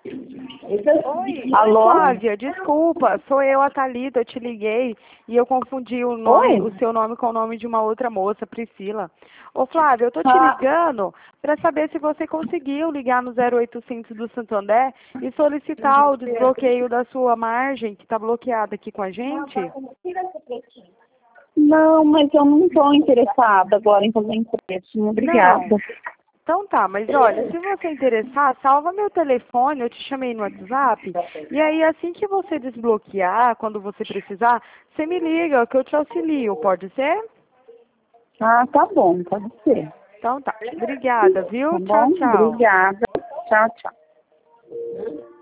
Oi, Alô? Flávia, desculpa, sou eu, a Thalita, eu te liguei e eu confundi o Oi? seu nome com o nome de uma outra moça, Priscila. Ô Flávia, eu tô te Ah, ligando para saber se você conseguiu ligar no 0800 do Santander e solicitar o desbloqueio da sua margem, que está bloqueada aqui com a gente. não, mas eu não estou interessada agora em fazer empréstimo. Não. Obrigada. Então tá, mas olha, se você interessar, salva meu telefone, eu te chamei no WhatsApp, e aí assim que você desbloquear, quando você precisar, você me liga, que eu te auxilio, pode ser? Ah, tá bom, pode ser. Então tá, obrigada, Tá viu? Tchau, bom? tchau. Obrigada. Tchau, tchau.